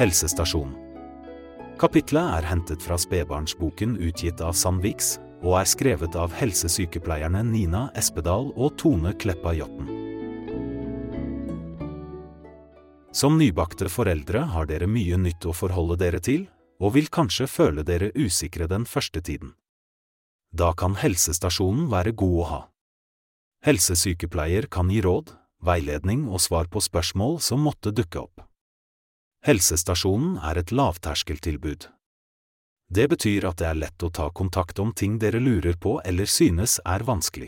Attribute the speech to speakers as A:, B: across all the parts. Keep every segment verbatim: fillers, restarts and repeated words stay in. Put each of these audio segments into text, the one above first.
A: Helsestasjonen. Kapitlet er hentet fra spedbarnsboken utgitt av Sandviks, og er skrevet av helsesykepleierne Nina Espedal og Tone Kleppa Jotten. Som nybakte foreldre har dere mye nytt å forholde dere til, og vil kanskje føle dere usikre den første tiden. Da kan helsestasjonen være god å ha. Helsesykepleier kan gi råd, veiledning og svar på spørsmål som måtte dukke opp. Helsestasjonen er et lavterskeltilbud. Det betyr at det er lett å ta kontakt om ting dere lurer på eller synes er vanskelig.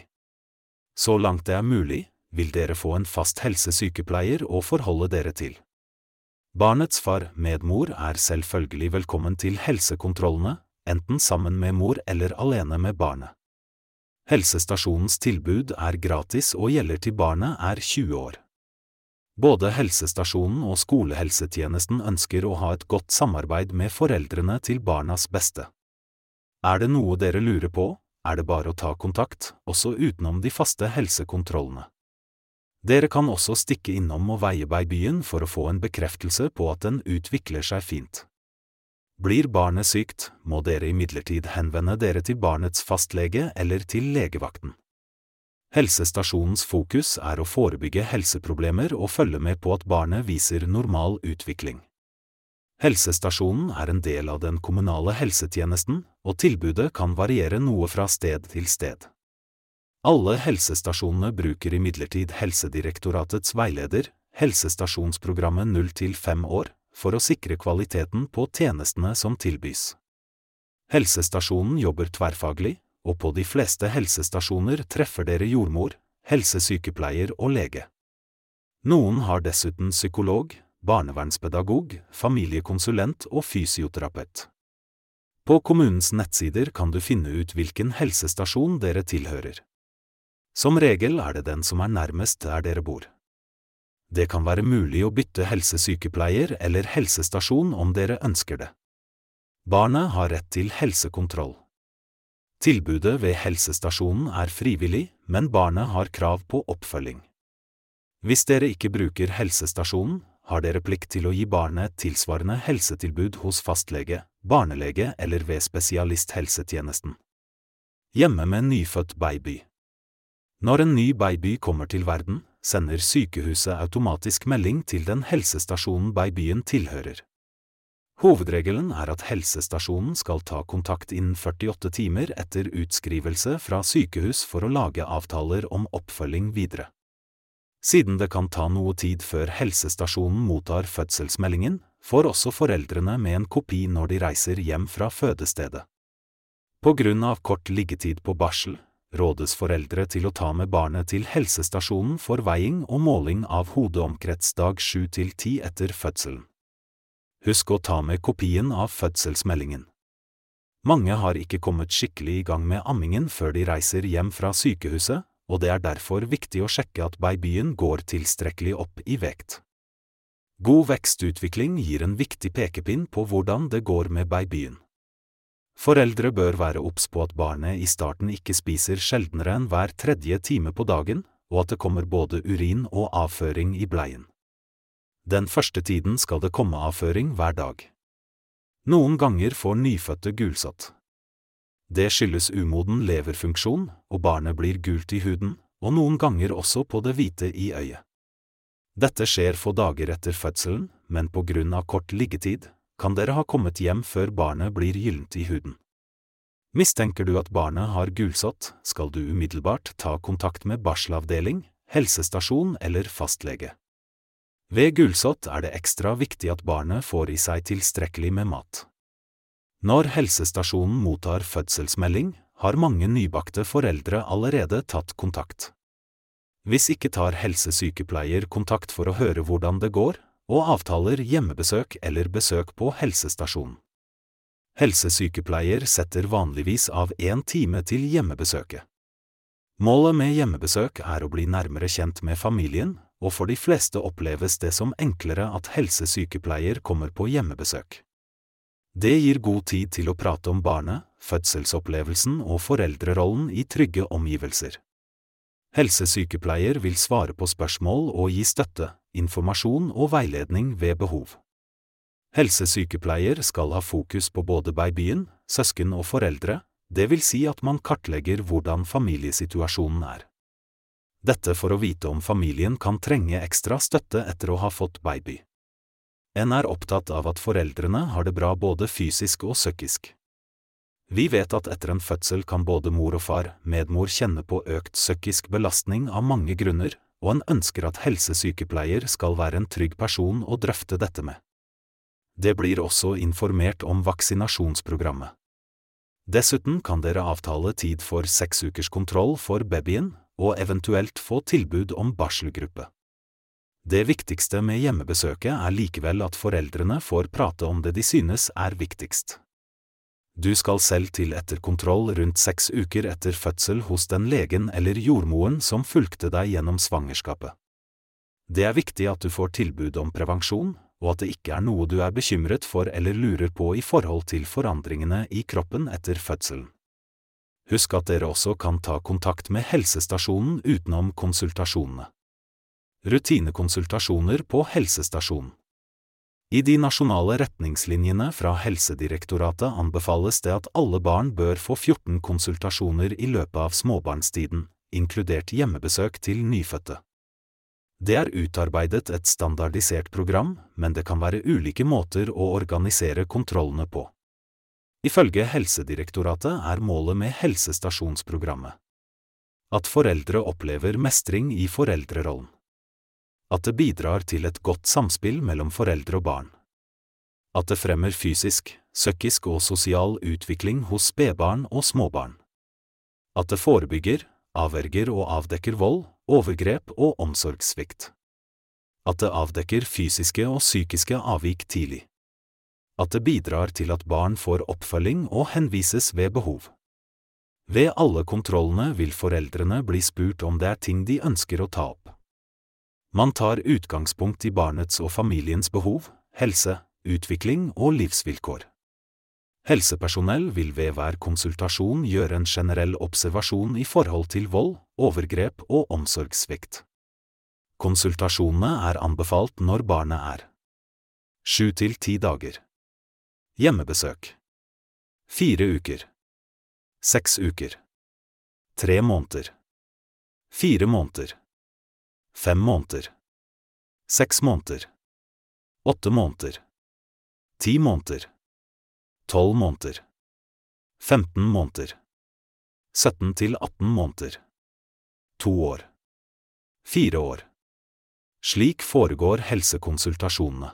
A: Så langt det er mulig, vil dere få en fast helsesykepleier å forholde dere til. Barnets far, medmor, er selvfølgelig velkommen til helsekontrollene, enten sammen med mor eller alene med barnet. Helsestasjonens tilbud er gratis og gjelder til barnet er tjue år. Både helsestasjonen og skolehelsetjenesten ønsker å ha et godt samarbeid med foreldrene til barnas beste. Er det noe dere lurer på, er det bare å ta kontakt, også utenom de faste helsekontrollene. Dere kan også stikke innom og veie babyen for å få en bekreftelse på at den utvikler seg fint. Blir barnet sykt, må dere imidlertid henvende dere til barnets fastlege eller til legevakten. Helsestasjonens fokus er å forebygge helseproblemer og følge med på at barnet viser normal utvikling. Helsestasjonen er en del av den kommunale helsetjenesten, og tilbudet kan variere noe fra sted til sted. Alle helsestasjonene bruker imidlertid Helsedirektoratets veileder, helsestasjonsprogrammet null til fem år, for å sikre kvaliteten på tjenestene som tilbys. Helsestasjonen jobber tverrfaglig, og på de fleste helsestasjoner treffer dere jordmor, helsesykepleier og lege. Noen har dessuten psykolog, barnevernspedagog, familiekonsulent og fysioterapeut. På kommunens nettsider kan du finne ut hvilken helsestasjon dere tilhører. Som regel er det den som er nærmest der dere bor. Det kan være mulig å bytte helsesykepleier eller helsestasjon om dere ønsker det. Barnet har rett til helsekontroll. Tilbudet ved helsestasjonen er frivillig, men barnet har krav på oppfølging. Hvis dere ikke bruker helsestasjonen, har dere plikt til å gi barnet et tilsvarende helsetilbud hos fastlege, barnelege eller ved spesialisthelsetjenesten. Hjemme med nyfødt baby. Når en ny baby kommer til verden, sender sykehuset automatisk melding til den helsestasjonen babyen tilhører. Hovedregelen er at helsestasjonen skal ta kontakt innen førtiåtte timer etter utskrivelse fra sykehus for å lage avtaler om oppfølging videre. Siden det kan ta noe tid før helsestasjonen mottar fødselsmeldingen, får også foreldrene med en kopi når de reiser hjem fra fødestedet. På grunn av kort liggetid på barsel, rådes foreldre til å ta med barnet til helsestasjonen for veiing og måling av hodeomkrets dag sju til ti etter fødselen. Husk å ta med kopien av fødselsmeldingen. Mange har ikke kommet skikkelig i gang med ammingen før de reiser hjem fra sykehuset, og det er derfor viktig å sjekke at babyen går tilstrekkelig opp i vekt. God vekstutvikling gir en viktig pekepinn på hvordan det går med babyen. Foreldre bør være obs på at barnet i starten ikke spiser sjeldnere enn hver tredje time på dagen, og at det kommer både urin og avføring i bleien. Den første tiden skal det komme avføring hver dag. Noen ganger får nyfødte gulsott. Det skyldes umoden leverfunksjon, og barnet blir gult i huden, og noen ganger også på det hvite i øyet. Dette skjer få dager etter fødselen, men på grunn av kort liggetid, kan dere ha kommet hjem før barnet blir gyllent i huden. Mistenker du at barnet har gulsott, skal du umiddelbart ta kontakt med barselavdeling, helsestasjon eller fastlege. Ved gulsott er det ekstra viktig at barnet får i seg tilstrekkelig med mat. Når helsestasjonen mottar fødselsmelding, har mange nybakte foreldre allerede tatt kontakt. Hvis ikke tar helsesykepleier kontakt for å høre hvordan det går, og avtaler hjemmebesøk eller besøk på helsestasjonen. Helsesykepleier setter vanligvis av en time til hjemmebesøket. Målet med hjemmebesøk er å bli nærmere kjent med familien, og for de fleste oppleves det som enklere at helsesykepleier kommer på hjemmebesøk. Det gir god tid til å prate om barnet, fødselsopplevelsen og foreldrerollen i trygge omgivelser. Helsesykepleier vil svare på spørsmål og gi støtte, informasjon og veiledning ved behov. Helsesykepleier skal ha fokus på både babyen, søsken og foreldre, det vil si at man kartlegger hvordan familiesituasjonen er. Dette for å vite om familien kan trenge ekstra støtte etter å ha fått baby. En er opptatt av at foreldrene har det bra både fysisk og psykisk. Vi vet at etter en fødsel kan både mor og far, medmor kjenne på økt psykisk belastning av mange grunner, og en ønsker at helsesykepleier skal være en trygg person å drøfte dette med. Det blir også informert om vaksinasjonsprogrammet. Dessuten kan dere avtale tid for seks ukers kontroll for babyen, og eventuelt få tilbud om barselgruppe. Det viktigste med hjemmebesøket er likevel at foreldrene får prate om det de synes er viktigst. Du skal selv til etterkontroll rundt seks uker etter fødsel hos den legen eller jordmoren som fulgte deg gjennom svangerskapet. Det er viktig at du får tilbud om prevensjon, og at det ikke er noe du er bekymret for eller lurer på i forhold til forandringene i kroppen etter fødselen. Husk at dere også kan ta kontakt med helsestasjonen utenom konsultasjonene. Rutinekonsultasjoner på helsestasjonen. I de nasjonale retningslinjene fra Helsedirektoratet anbefales det at alle barn bør få fjorten konsultasjoner i løpet av småbarnstiden, inkludert hjemmebesøk til nyfødte. Det er utarbeidet et standardisert program, men det kan være ulike måter å organisere kontrollene på. Ifølge Helsedirektoratet er målet med helsestasjonsprogrammet at foreldre opplever mestring i foreldrerollen. At det bidrar til et godt samspill mellom foreldre og barn. At det fremmer fysisk, psykisk og sosial utvikling hos spedbarn og småbarn. At det forebygger, avverger og avdekker vold, overgrep og omsorgssvikt. At det avdekker fysiske og psykiske avvik tidlig. At det bidrar til at barn får oppfølging og henvises ved behov. Ved alle kontrollene vil foreldrene bli spurt om det er ting de ønsker å ta opp. Man tar utgangspunkt i barnets og familiens behov, helse, utvikling og livsvilkår. Helsepersonell vil ved hver konsultasjon gjøre en generell observasjon i forhold til vold, overgrep og omsorgssvikt. Konsultasjonene er anbefalt når barnet er sju til ti dager. Hjemmebesøk fire uker. Seks uker. Tre måneder. Fire måneder. Fem måneder. Seks måneder. Åtte måneder. Ti måneder. Tolv måneder. Femten måneder. Sytten til atten måneder. To år. Fire år. Slik foregår helsekonsultasjonene.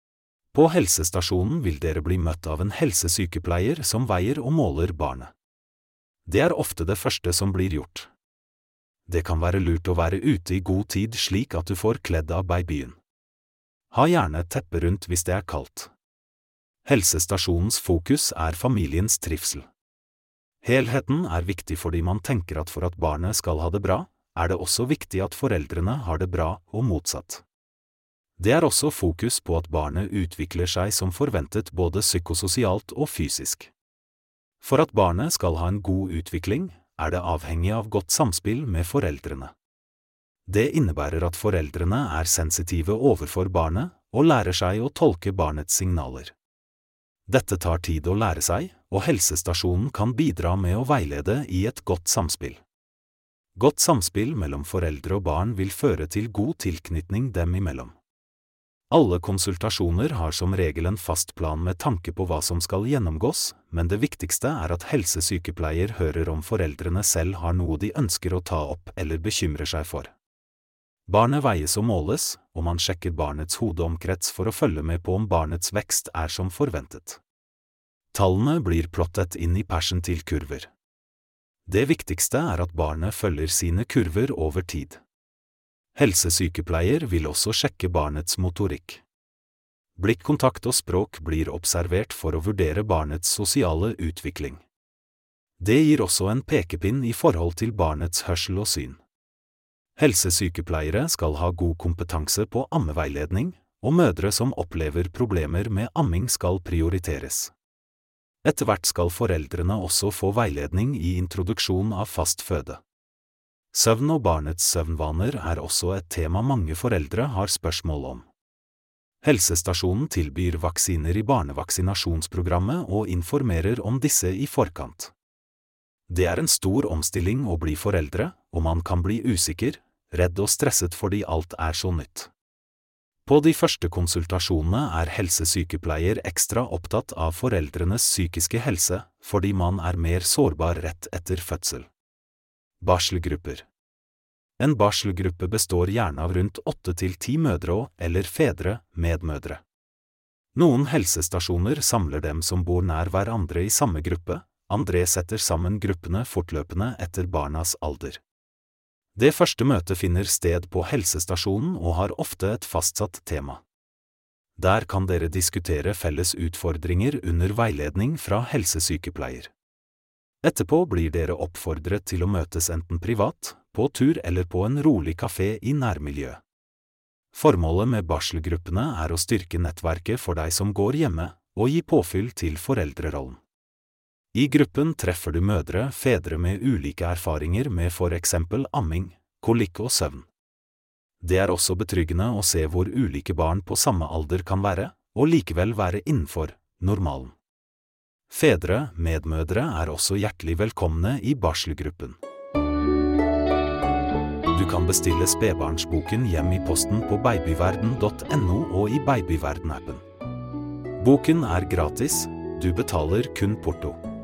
A: På helsestasjonen vil dere bli møtt av en helsesykepleier som veier og måler barnet. Det er ofte det første som blir gjort. Det kan være lurt å være ute i god tid slik at du får kledd av babyen. Ha gjerne et teppe rundt hvis det er kaldt. Helsestasjonens fokus er familiens trivsel. Helheten er viktig fordi man tenker at for at barnet skal ha det bra, er det også viktig at foreldrene har det bra og motsatt. Det er også fokus på at barnet utvikler seg som forventet både psykososialt og fysisk. For at barnet skal ha en god utvikling, er det avhengig av godt samspill med foreldrene. Det innebærer at foreldrene er sensitive overfor barnet og lærer seg å tolke barnets signaler. Dette tar tid å lære seg, og helsestasjonen kan bidra med å veilede i et godt samspill. Godt samspill mellom foreldre og barn vil føre til god tilknytning dem imellom. Alle konsultasjoner har som regel en fast plan med tanke på hva som skal gjennomgås, men det viktigste er at helsesykepleier hører om foreldrene selv har noe de ønsker å ta opp eller bekymrer seg for. Barnet veies og måles, og man sjekker barnets hodeomkrets for å følge med på om barnets vekst er som forventet. Tallene blir plottet inn i persen til kurver. Det viktigste er at barnet følger sine kurver over tid. Helsesykepleier vil også sjekke barnets motorikk. Blikkontakt og språk blir observert for å vurdere barnets sosiale utvikling. Det gir også en pekepinn i forhold til barnets hørsel og syn. Helsesykepleiere skal ha god kompetanse på ammeveiledning, og mødre som opplever problemer med amming skal prioriteres. Etter hvert skal foreldrene også få veiledning i introduksjon av fast føde. Søvn og barnets søvnvaner er også et tema mange foreldre har spørsmål om. Helsestasjonen tilbyr vaksiner i barnevaksinasjonsprogrammet og informerer om disse i forkant. Det er en stor omstilling å bli foreldre, og man kan bli usikker, redd og stresset fordi alt er så nytt. På de første konsultasjonene er helsesykepleier ekstra opptatt av foreldrenes psykiske helse, fordi man er mer sårbar rett etter fødsel. Barselgrupper. En barselgruppe består gjerne av rundt åtte til ti mødre og, eller fedre, medmødre. Noen helsestasjoner samler dem som bor nær hverandre i samme gruppe, andre setter sammen gruppene fortløpende etter barnas alder. Det første møtet finner sted på helsestasjonen og har ofte et fastsatt tema. Der kan dere diskutere felles utfordringer under veiledning fra helsesykepleier. Etterpå blir dere oppfordret til å møtes enten privat, på tur eller på en rolig kafé i nærmiljøet. Formålet med barselgruppene er å styrke nettverket for deg som går hjemme, og gi påfyll til foreldrerollen. I gruppen treffer du mødre, fedre med ulike erfaringer med for eksempel amming, kolikk og søvn. Det er også betryggende å se hvor ulike barn på samme alder kan være, og likevel være innenfor normalen. Fedre, medmødre er også hjertelig velkomne i barselgruppen. Du kan bestille spedbarnsboken hjem i posten på babyverden punktum no og i Babyverden-appen. Boken er gratis, du betaler kun porto.